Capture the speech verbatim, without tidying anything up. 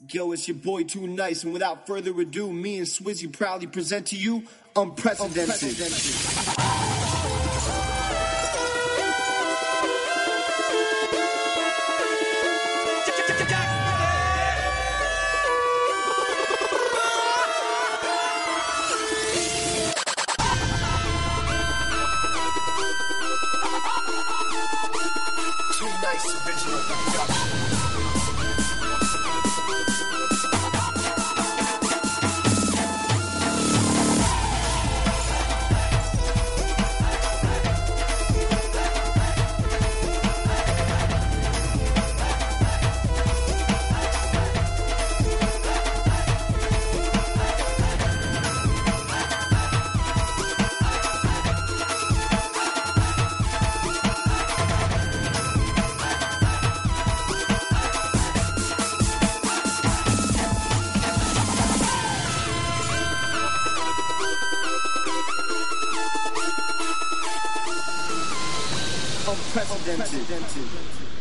Yo, it's your boy Too Nice, and without further ado, me and Swizzy proudly present to you Unprecedented. Unprecedented. Unprecedented.